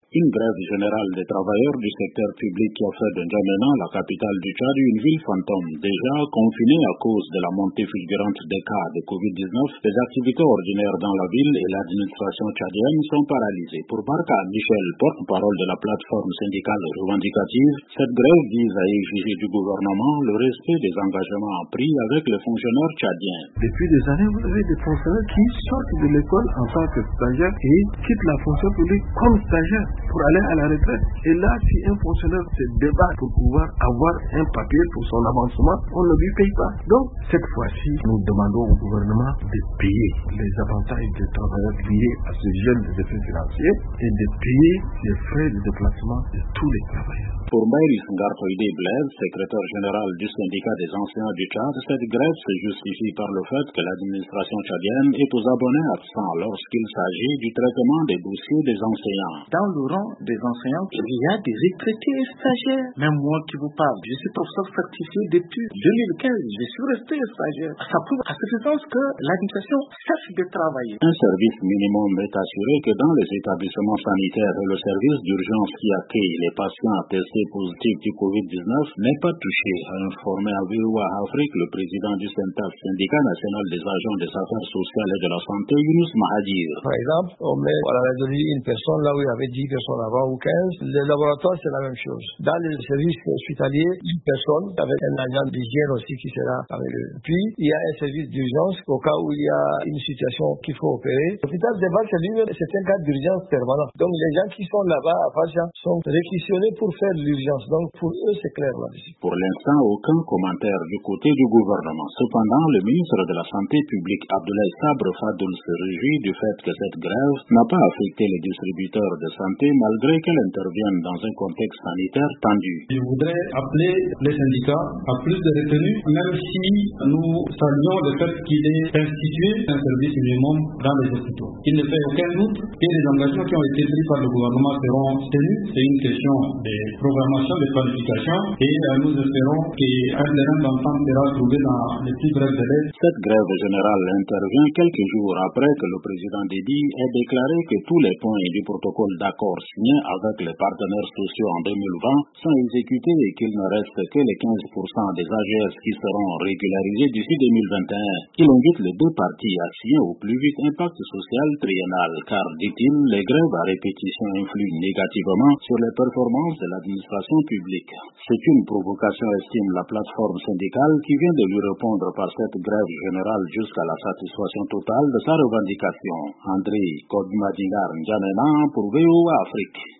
Une grève générale des travailleurs du secteur public qui a fait de N'Djamena, la capitale du Tchad, une ville fantôme. Déjà confinée à cause de la montée fulgurante des cas de Covid-19, les activités ordinaires dans la ville et l'administration tchadienne sont paralysées. Pour Barka Michel, porte-parole de la plateforme syndicale revendicative, cette grève vise à exiger du gouvernement le respect des engagements pris avec les fonctionnaires tchadiens. Depuis des années, vous avez des fonctionnaires qui sortent de l'école en tant que stagiaires et quittent la fonction publique comme stagiaires pour aller à la retraite. Et là, si un fonctionnaire se débat pour pouvoir avoir un papier pour son avancement, on ne lui paye pas. Donc, cette fois-ci, nous demandons au gouvernement de payer les avantages des travailleurs liés à ce jeune des effets financiers et de payer les frais de déplacement de tous les travailleurs. Pour Maïris Ngartoïde Blaise, secrétaire général du syndicat des enseignants du Tchad, cette grève se justifie par le fait que l'administration tchadienne est aux abonnés absents lorsqu'il s'agit du traitement des dossiers des enseignants. Dans le rang des enseignants, il y a des retraités et stagiaires. Même moi qui vous parle, je suis professeur certifié depuis 2015. Je suis resté stagiaire. Ça prouve à suffisance que l'administration cherche de travailler. Un service minimum est assuré que dans les établissements sanitaires, le service d'urgence qui accueille les patients testés positifs du Covid-19 n'est pas touché, a informé à VOA Afrique le président du SENTAF, syndicat national des agents des affaires sociales et de la santé, Younous Mahadir. Par exemple, on met à la radiologie une personne là où il y avait 10 personnes avant ou 15. Les laboratoires, c'est la même chose. Dans les services hospitaliers, une personne avec un agent d'hygiène aussi qui sera avec eux. Puis, il y a un service d'urgence au cas où il y a une situation qu'il faut opérer. L'hôpital de Val, c'est un cas d'urgence permanent. Donc, les gens qui sont là-bas à Facha sont réquisitionnés pour faire l'urgence. Donc, pour eux, c'est clair là-dessus. Pour l'instant, aucun commentaire du côté du gouvernement. Cependant, le ministre de la Santé publique, Abdoulaye Sabre Fadoul, se réjouit du fait que cette grève n'a pas affecté les distributeurs de santé malgré qu'elle intervienne dans un contexte sanitaire tendu. Je voudrais appeler les syndicats à plus de retenue, même si nous saluons le fait qu'il est institué un service minimum dans les hôpitaux. Il ne fait aucun doute que les engagements qui ont été pris par le gouvernement seront tenus. C'est une question de programmation, de planification et nous espérons qu'un terrain d'entente sera trouvé dans les plus brefs délais. Cette grève générale intervient quelques jours après que le président Déby ait déclaré que tous les points du protocole d'accord signé avec les partenaires sociaux en 2020 sont exécutés et qu'il ne reste que les 15% des AGS qui seront régularisés d'ici 2021. Il invite les deux parties à signer au plus vite un pacte social triennal car, dit-il, les grèves à répétition influent négativement sur les performances de l'administration publique. C'est une provocation, estime la plateforme syndicale qui vient de lui répondre par cette grève générale jusqu'à la satisfaction totale de sa revendication. André Kodmadingar N'Djamena pour VOA Afrique.